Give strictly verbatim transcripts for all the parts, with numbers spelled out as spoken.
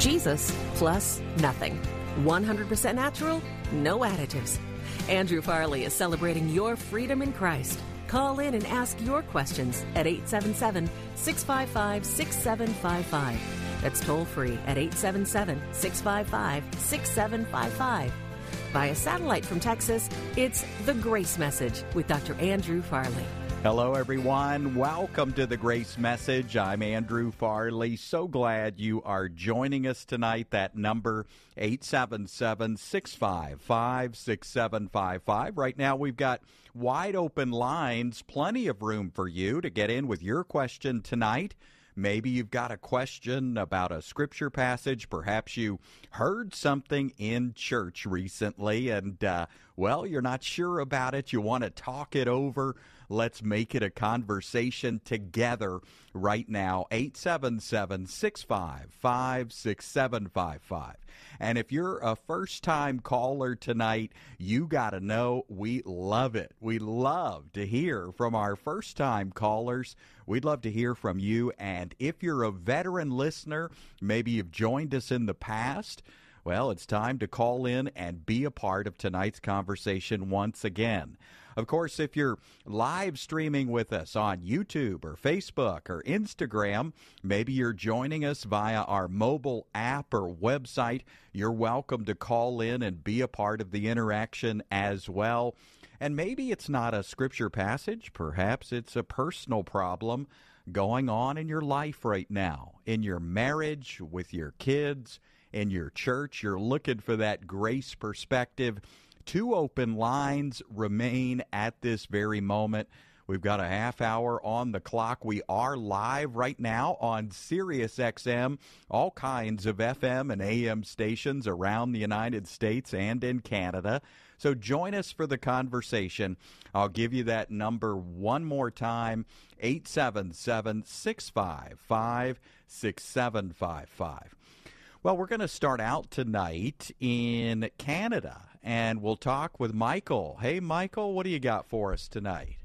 Jesus plus nothing. one hundred percent natural, no additives. Andrew Farley is celebrating your freedom in Christ. Call in and ask your questions at eight seven seven, six five five, six seven five five. That's toll free at eight seven seven, six five five, six seven five five. Via satellite from Texas, it's The Grace Message with Doctor Andrew Farley. Hello, everyone. Welcome to The Grace Message. I'm Andrew Farley. So glad you are joining us tonight. That number, eight seven seven, six five five, six seven five five. Right now, we've got wide open lines, plenty of room for you to get in with your question tonight. Maybe you've got a question about a scripture passage. Perhaps you heard something in church recently and, uh, well, you're not sure about it. You want to talk it over. Let's make it a conversation together right now. eight seven seven, six five five, six seven five five. And if you're a first-time caller tonight, you got to know we love it. We love to hear from our first-time callers. We'd love to hear from you. And if you're a veteran listener, maybe you've joined us in the past, well, it's time to call in and be a part of tonight's conversation once again. Of course, if you're live streaming with us on YouTube or Facebook or Instagram, maybe you're joining us via our mobile app or website, you're welcome to call in and be a part of the interaction as well. And maybe it's not a scripture passage. Perhaps it's a personal problem going on in your life right now, in your marriage, with your kids, in your church. You're looking for that grace perspective. Two open lines remain at this very moment. We've got a half hour on the clock. We are live right now on Sirius X M, all kinds of F M and A M stations around the United States and in Canada. So join us for the conversation. I'll give you that number one more time, eight seven seven, six five five, six seven five five. Well, we're going to start out tonight in Canada, and we'll talk with Michael. Hey, Michael, what do you got for us tonight?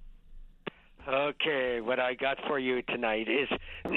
Okay, what I got for you tonight is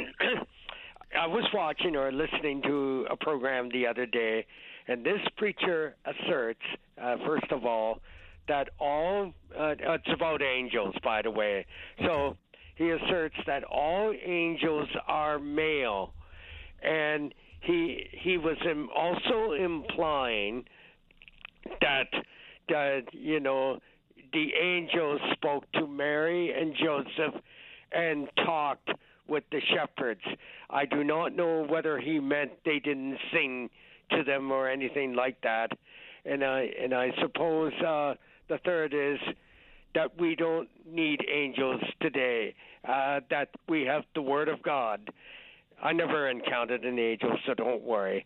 I was watching or listening to a program the other day, and this preacher asserts, uh, first of all, that all, uh, it's about angels, by the way. So he asserts that all angels are male, and he he was im- also implying that, that, you know, the angels spoke to Mary and Joseph and talked with the shepherds. I do not know whether he meant they didn't sing to them or anything like that. And I and I suppose uh, the third is that we don't need angels today, uh, that we have the Word of God. I never encountered an angel, so don't worry.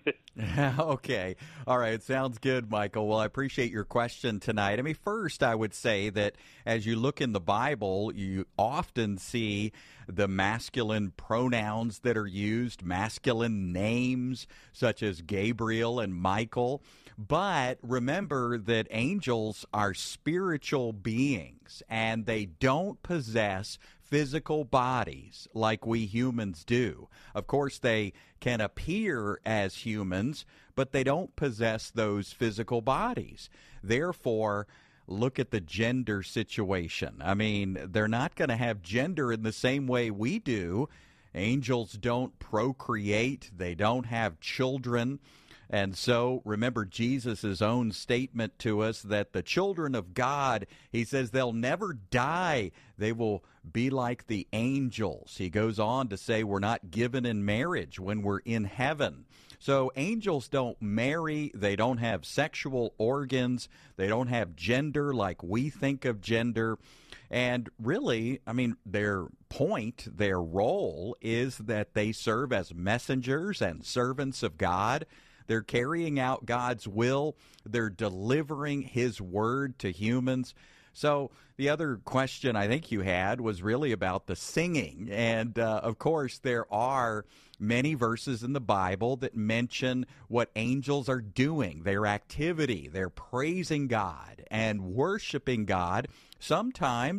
Okay. All right. Sounds good, Michael. Well, I appreciate your question tonight. I mean, first, I would say that as you look in the Bible, you often see the masculine pronouns that are used, masculine names such as Gabriel and Michael. But remember that angels are spiritual beings, and they don't possess physical bodies like we humans do. Of course, they can appear as humans, but they don't possess those physical bodies. Therefore, look at the gender situation. I mean, they're not going to have gender in the same way we do. Angels don't procreate. They don't have children. And so, remember Jesus' own statement to us that the children of God, he says they'll never die. They will be like the angels. He goes on to say we're not given in marriage when we're in heaven. So angels don't marry. They don't have sexual organs. They don't have gender like we think of gender. And really, I mean, their point, their role is that they serve as messengers and servants of God. They're carrying out God's will. They're delivering his word to humans. So the other question I think you had was really about the singing. And, uh, of course, there are many verses in the Bible that mention what angels are doing, their activity. They're praising God and worshiping God, sometimes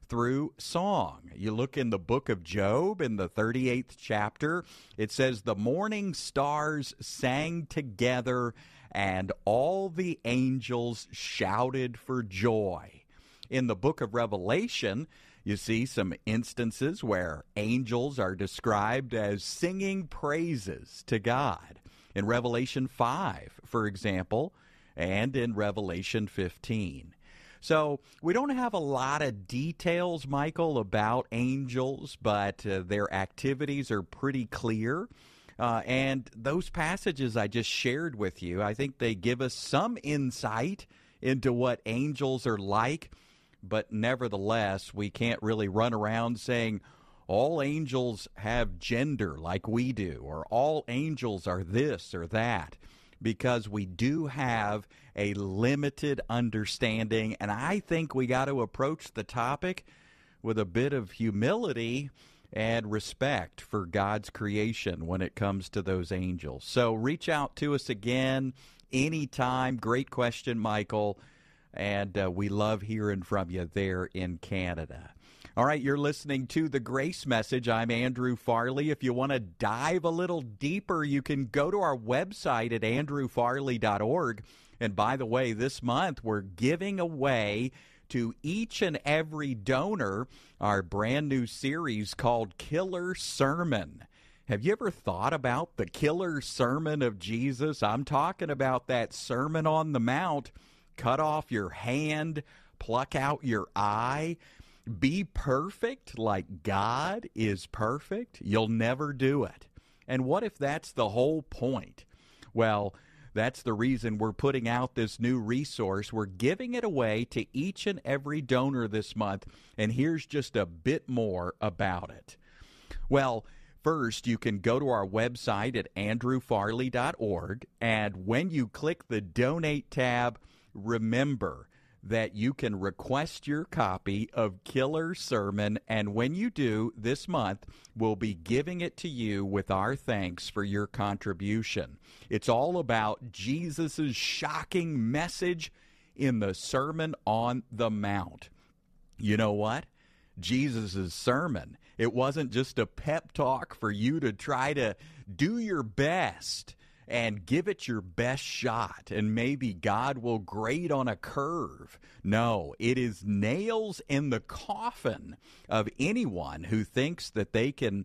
through song. You look in the book of Job, in the thirty-eighth chapter, it says, the morning stars sang together, and all the angels shouted for joy. In the book of Revelation, you see some instances where angels are described as singing praises to God. In Revelation five, for example, and in Revelation fifteen. So we don't have a lot of details, Michael, about angels, but uh, their activities are pretty clear. Uh, and those passages I just shared with you, I think they give us some insight into what angels are like. But nevertheless, we can't really run around saying all angels have gender like we do, or all angels are this or that, because we do have a limited understanding. And I think we got to approach the topic with a bit of humility and respect for God's creation when it comes to those angels. So reach out to us again anytime. Great question, Michael. And uh, we love hearing from you there in Canada. All right, you're listening to The Grace Message. I'm Andrew Farley. If you want to dive a little deeper, you can go to our website at andrew farley dot org. And by the way, this month we're giving away to each and every donor our brand new series called Killer Sermon. Have you ever thought about the killer sermon of Jesus? I'm talking about that Sermon on the Mount. Cut off your hand, pluck out your eye, be perfect like God is perfect. You'll never do it. And what if that's the whole point? Well, that's the reason we're putting out this new resource. We're giving it away to each and every donor this month, and here's just a bit more about it. Well, first, you can go to our website at andrew farley dot org, and when you click the Donate tab, remember that you can request your copy of Killer Sermon, and when you do, this month, we'll be giving it to you with our thanks for your contribution. It's all about Jesus' shocking message in the Sermon on the Mount. You know what? Jesus' sermon, it wasn't just a pep talk for you to try to do your best and give it your best shot, and maybe God will grade on a curve. No, it is nails in the coffin of anyone who thinks that they can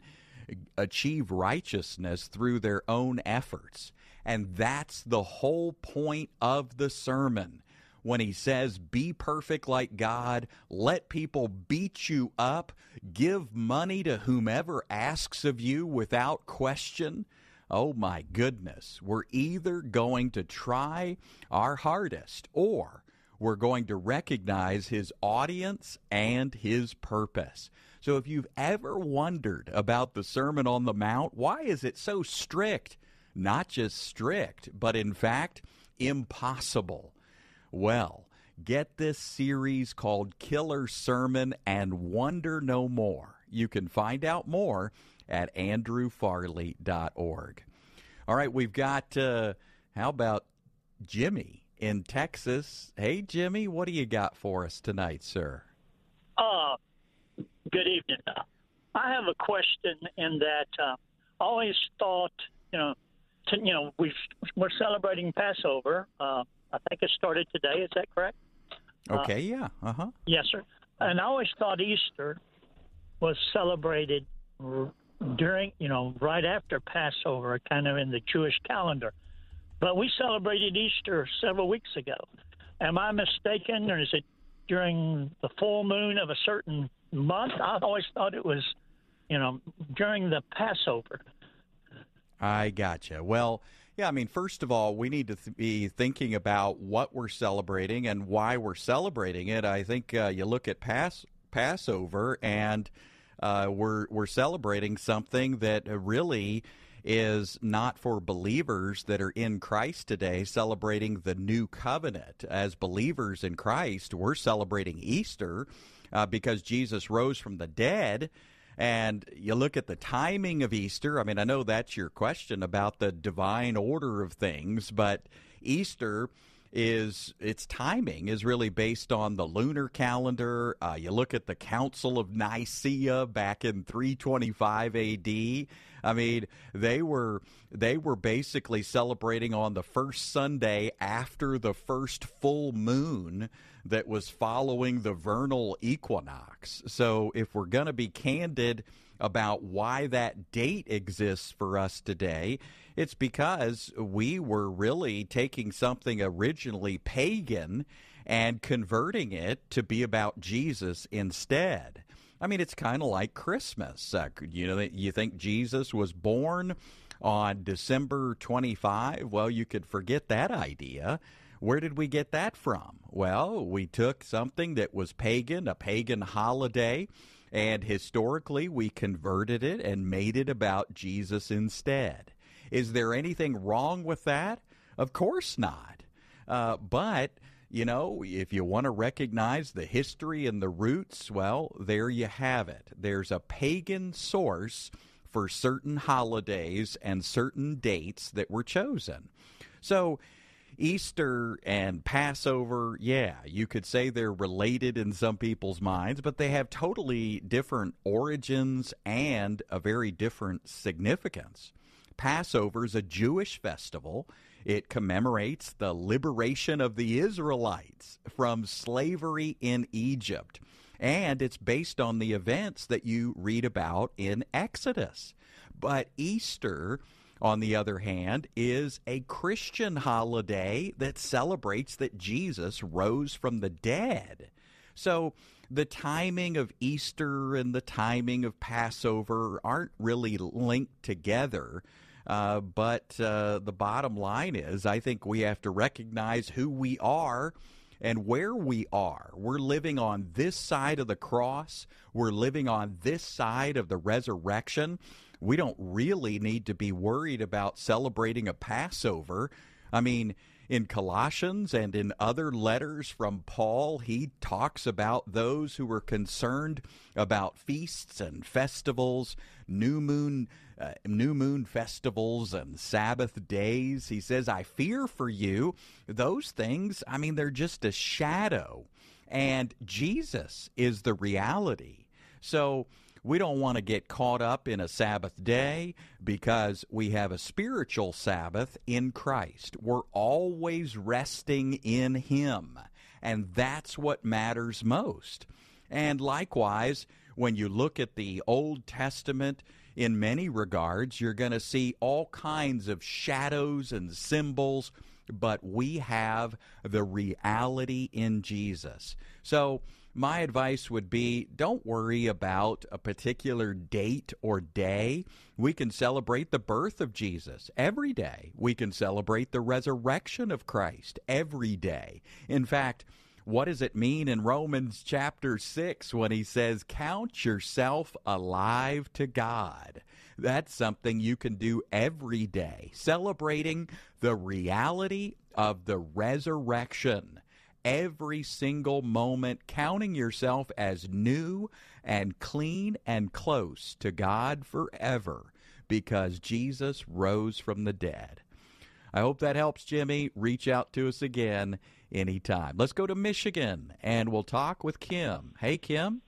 achieve righteousness through their own efforts. And that's the whole point of the sermon. When he says, be perfect like God, let people beat you up, give money to whomever asks of you without question. Oh, my goodness. We're either going to try our hardest, or we're going to recognize his audience and his purpose. So if you've ever wondered about the Sermon on the Mount, why is it so strict? Not just strict, but in fact, impossible. Well, get this series called Killer Sermon and wonder no more. You can find out more at andrew farley dot org. All right, we've got, uh, how about Jimmy in Texas? Hey, Jimmy, what do you got for us tonight, sir? Uh, good evening. Uh, I have a question in that uh, I always thought, you know, to, you know, we've, we're celebrating Passover. Uh, I think it started today. Is that correct? Okay, uh, yeah. Uh-huh. Yes, sir. And I always thought Easter was celebrated during, you know, right after Passover, kind of in the Jewish calendar. But we celebrated Easter several weeks ago. Am I mistaken, or is it during the full moon of a certain month? I always thought it was, you know, during the Passover. I gotcha. Well, yeah, I mean, first of all, we need to th- be thinking about what we're celebrating and why we're celebrating it. I think uh, you look at Pass- Passover and Uh, we're we're celebrating something that really is not for believers that are in Christ today, celebrating the new covenant. As believers in Christ, we're celebrating Easter uh, because Jesus rose from the dead. And you look at the timing of Easter. I mean, I know that's your question about the divine order of things, but Easter is its timing is really based on the lunar calendar. Uh, you look at the Council of Nicaea back in three twenty-five A D. I mean, they were they were basically celebrating on the first Sunday after the first full moon that was following the vernal equinox. So if we're going to be candid about why that date exists for us today, it's because we were really taking something originally pagan and converting it to be about Jesus instead. I mean, it's kind of like Christmas. Uh, you know, you think Jesus was born on December twenty-fifth? Well, you could forget that idea. Where did we get that from? Well, we took something that was pagan, a pagan holiday, and historically we converted it and made it about Jesus instead. Is there anything wrong with that? Of course not. Uh, but, you know, if you want to recognize the history and the roots, well, there you have it. There's a pagan source for certain holidays and certain dates that were chosen. So Easter and Passover, yeah, you could say they're related in some people's minds, but they have totally different origins and a very different significance. Passover is a Jewish festival. It commemorates the liberation of the Israelites from slavery in Egypt, and it's based on the events that you read about in Exodus. But Easter, on the other hand, is a Christian holiday that celebrates that Jesus rose from the dead. So the timing of Easter and the timing of Passover aren't really linked together. Uh, but uh, the bottom line is, I think we have to recognize who we are and where we are. We're living on this side of the cross. We're living on this side of the resurrection. We don't really need to be worried about celebrating a Passover. I mean, in Colossians and in other letters from Paul, he talks about those who were concerned about feasts and festivals, new moon uh, new moon festivals and Sabbath days. He says, I fear for you. Those things, I mean, they're just a shadow. And Jesus is the reality. So we don't want to get caught up in a Sabbath day because we have a spiritual Sabbath in Christ. We're always resting in Him, and that's what matters most. And likewise, when you look at the Old Testament, in many regards, you're going to see all kinds of shadows and symbols, but we have the reality in Jesus. So my advice would be, don't worry about a particular date or day. We can celebrate the birth of Jesus every day. We can celebrate the resurrection of Christ every day. In fact, what does it mean in Romans chapter six when he says, count yourself alive to God? That's something you can do every day, celebrating the reality of the resurrection. Every single moment, counting yourself as new and clean and close to God forever because Jesus rose from the dead. I hope that helps, Jimmy. Reach out to us again anytime. Let's go to Michigan, and we'll talk with Kim. Hey, Kim.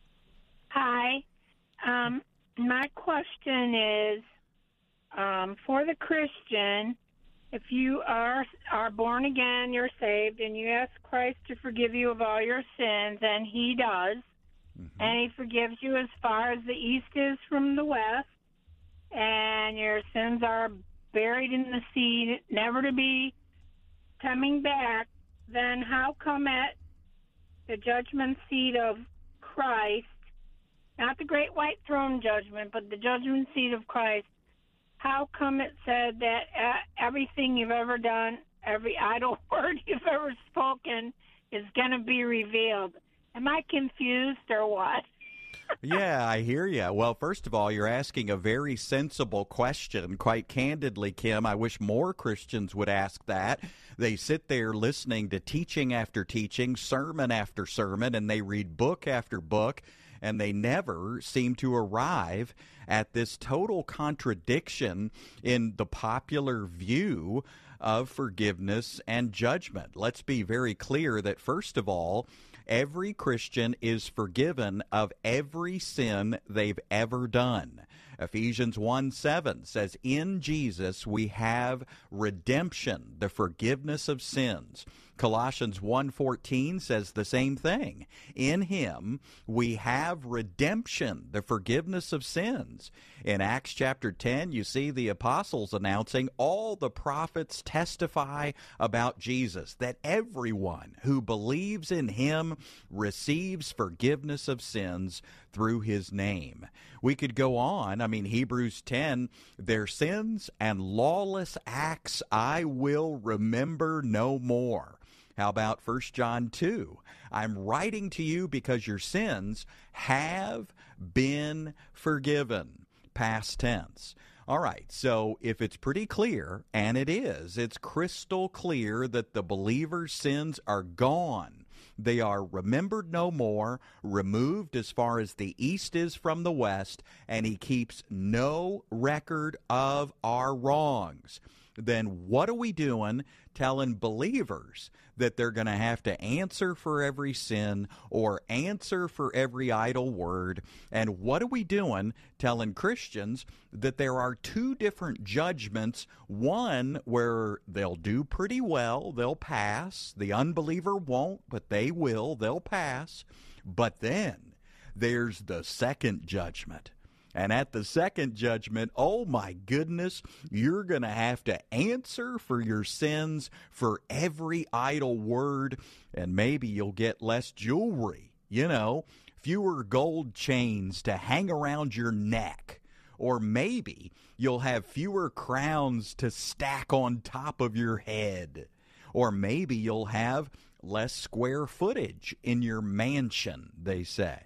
Hi. Um, my question is, um, for the Christian, if you are are born again, you're saved, and you ask Christ to forgive you of all your sins, and He does, mm-hmm. and He forgives you as far as the east is from the west, and your sins are buried in the sea, never to be coming back, then how come at the judgment seat of Christ, not the great white throne judgment, but the judgment seat of Christ, how come it said that everything you've ever done, every idle word you've ever spoken is going to be revealed? Am I confused or what? Yeah, I hear you. Well, first of all, you're asking a very sensible question. Quite candidly, Kim, I wish more Christians would ask that. They sit there listening to teaching after teaching, sermon after sermon, and they read book after book, and they never seem to arrive at this total contradiction in the popular view of forgiveness and judgment. Let's be very clear that, first of all, every Christian is forgiven of every sin they've ever done. Ephesians one seven says, in Jesus we have redemption, the forgiveness of sins. Colossians one fourteen says the same thing. In him we have redemption, the forgiveness of sins. In Acts chapter ten, you see the apostles announcing, all the prophets testify about Jesus, that everyone who believes in him receives forgiveness of sins through his name. We could go on. I mean, Hebrews ten, their sins and lawless acts I will remember no more. How about First John two? I'm writing to you because your sins have been forgiven. Past tense. All right, so if it's pretty clear, and it is, it's crystal clear that the believer's sins are gone. They are remembered no more, removed as far as the east is from the west, and he keeps no record of our wrongs. Then what are we doing telling believers that they're going to have to answer for every sin or answer for every idle word? And what are we doing telling Christians that there are two different judgments, one where they'll do pretty well, they'll pass, the unbeliever won't, but they will, they'll pass, but then there's the second judgment. And at the second judgment, oh my goodness, you're going to have to answer for your sins, for every idle word, and maybe you'll get less jewelry, you know, fewer gold chains to hang around your neck. Or maybe you'll have fewer crowns to stack on top of your head. Or maybe you'll have less square footage in your mansion, they say.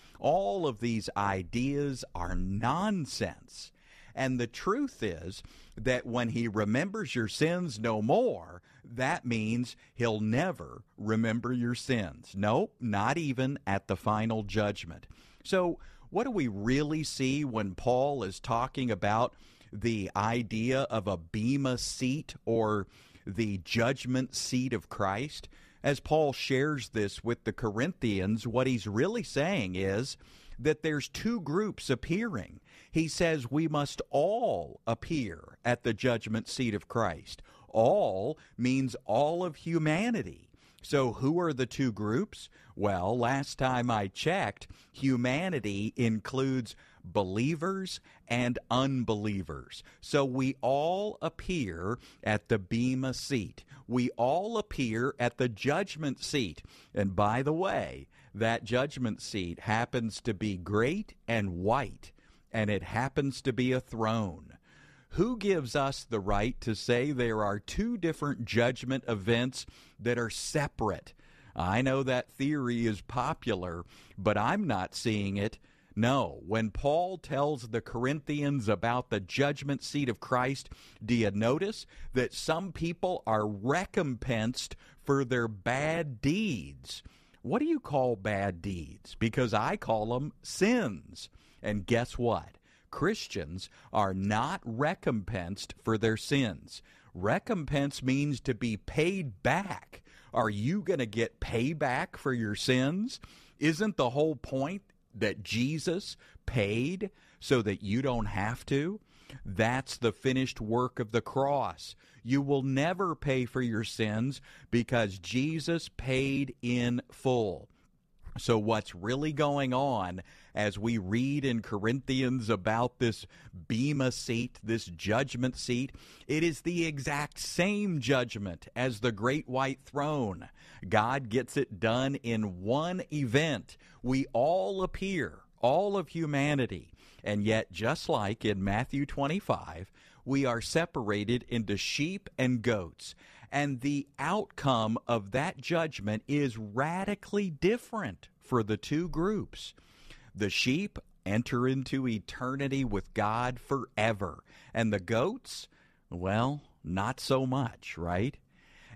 All of these ideas are nonsense. And the truth is that when he remembers your sins no more, that means he'll never remember your sins. Nope, not even at the final judgment. So what do we really see when Paul is talking about the idea of a bema seat or the judgment seat of Christ? As Paul shares this with the Corinthians, what he's really saying is that there's two groups appearing. He says we must all appear at the judgment seat of Christ. All means all of humanity. So who are the two groups? Well, last time I checked, humanity includes believers and unbelievers. So we all appear at the bema seat. We all appear at the judgment seat. And by the way, that judgment seat happens to be great and white, and it happens to be a throne. Who gives us the right to say there are two different judgment events that are separate? I know that theory is popular, but I'm not seeing it. No, when Paul tells the Corinthians about the judgment seat of Christ, do you notice that some people are recompensed for their bad deeds? What do you call bad deeds? Because I call them sins. And guess what? Christians are not recompensed for their sins. Recompense means to be paid back. Are you going to get payback for your sins? Isn't the whole point that Jesus paid so that you don't have to? That's the finished work of the cross. You will never pay for your sins because Jesus paid in full. So what's really going on as we read in Corinthians about this bema seat, this judgment seat, it is the exact same judgment as the great white throne. God gets it done in one event. We all appear, all of humanity. And yet, just like in Matthew twenty-five, we are separated into sheep and goats. And the outcome of that judgment is radically different for the two groups. The sheep enter into eternity with God forever. And the goats, well, not so much, right?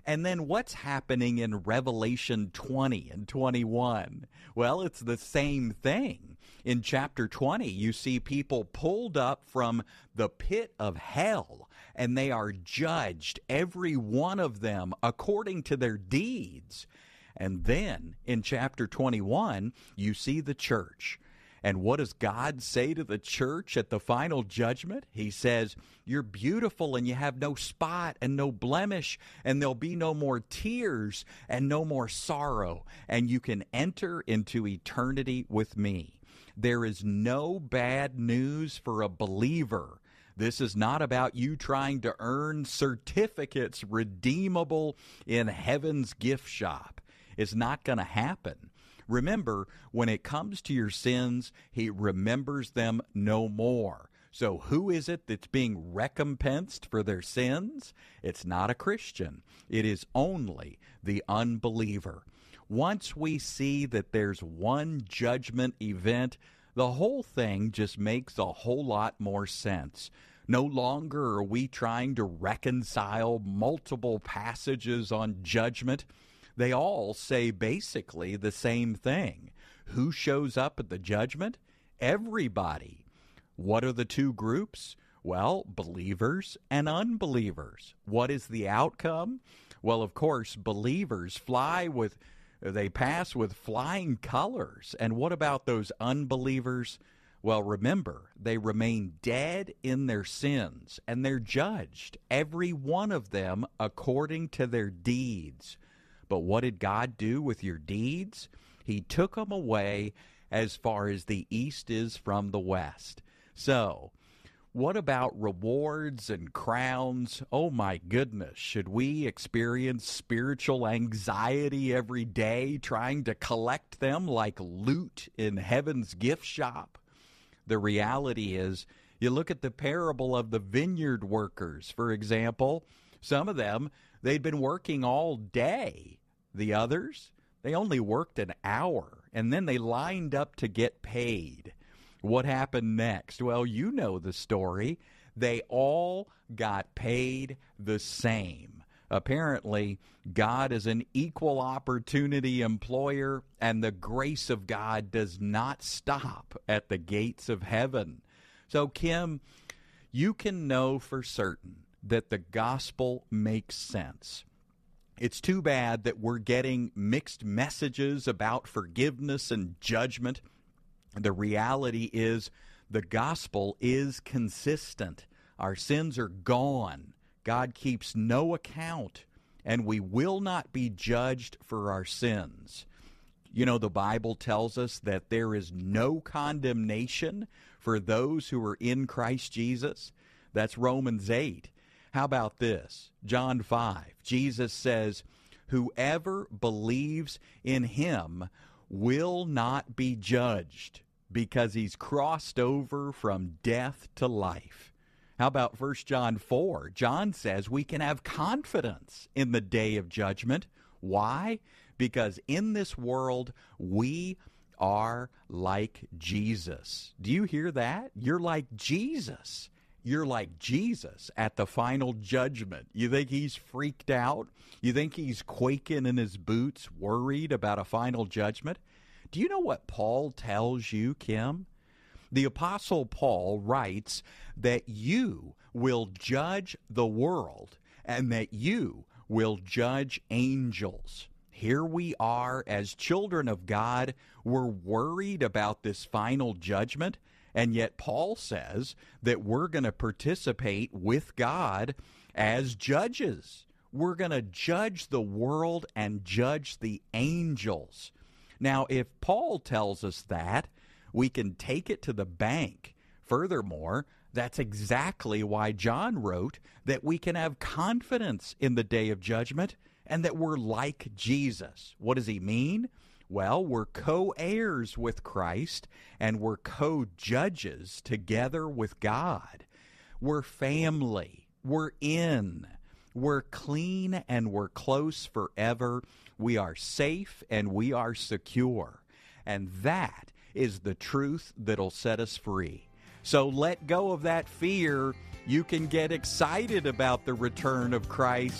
And then what's happening in Revelation twenty and twenty-one? Well, it's the same thing. In chapter twenty, you see people pulled up from the pit of hell, and they are judged, every one of them, according to their deeds. And then in chapter twenty-one, you see the church. And what does God say to the church at the final judgment? He says, you're beautiful and you have no spot and no blemish, and there'll be no more tears and no more sorrow, and you can enter into eternity with me. There is no bad news for a believer. This is not about you trying to earn certificates redeemable in heaven's gift shop. It's not going to happen. Remember, when it comes to your sins, he remembers them no more. So who is it that's being recompensed for their sins? It's not a Christian. It is only the unbeliever. Once we see that there's one judgment event, the whole thing just makes a whole lot more sense. No longer are we trying to reconcile multiple passages on judgment. They all say basically the same thing. Who shows up at the judgment? Everybody. What are the two groups? Well, believers and unbelievers. What is the outcome? Well, of course, believers fly with, they pass with flying colors. And what about those unbelievers? Well, remember, they remain dead in their sins, and they're judged, every one of them, according to their deeds. But what did God do with your deeds? He took them away as far as the east is from the west. So, what about rewards and crowns? Oh my goodness, should we experience spiritual anxiety every day trying to collect them like loot in heaven's gift shop? The reality is, you look at the parable of the vineyard workers, for example. Some of them, they'd been working all day. The others, they only worked an hour, and then they lined up to get paid. What happened next? Well, you know the story. They all got paid the same. Apparently, God is an equal opportunity employer, and the grace of God does not stop at the gates of heaven. So, Kim, you can know for certain that the gospel makes sense. It's too bad that we're getting mixed messages about forgiveness and judgment. The reality is the gospel is consistent. Our sins are gone. God keeps no account, and we will not be judged for our sins. You know, the Bible tells us that there is no condemnation for those who are in Christ Jesus. That's Romans eight. How about this? John five. Jesus says, whoever believes in him will not be judged because he's crossed over from death to life. How about First John four? John says we can have confidence in the day of judgment. Why? Because in this world, we are like Jesus. Do you hear that? You're like Jesus. You're like Jesus at the final judgment. You think he's freaked out? You think he's quaking in his boots, worried about a final judgment? Do you know what Paul tells you, Kim? The Apostle Paul writes that you will judge the world and that you will judge angels. Here we are as children of God. We're worried about this final judgment. And yet Paul says that we're going to participate with God as judges. We're going to judge the world and judge the angels. Now, if Paul tells us that, we can take it to the bank. Furthermore, that's exactly why John wrote that we can have confidence in the day of judgment and that we're like Jesus. What does he mean? Well, we're co-heirs with Christ, and we're co-judges together with God. We're family. We're in. We're clean, and we're close forever. We are safe, and we are secure. And that is the truth that'll set us free. So let go of that fear. You can get excited about the return of Christ.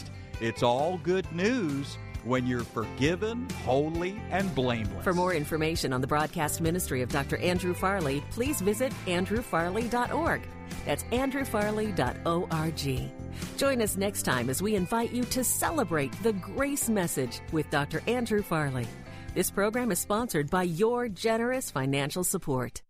It's all good news when you're forgiven, holy, and blameless. For more information on the broadcast ministry of Doctor Andrew Farley, please visit andrew farley dot org. That's andrew farley dot org. Join us next time as we invite you to celebrate the Grace Message with Doctor Andrew Farley. This program is sponsored by your generous financial support.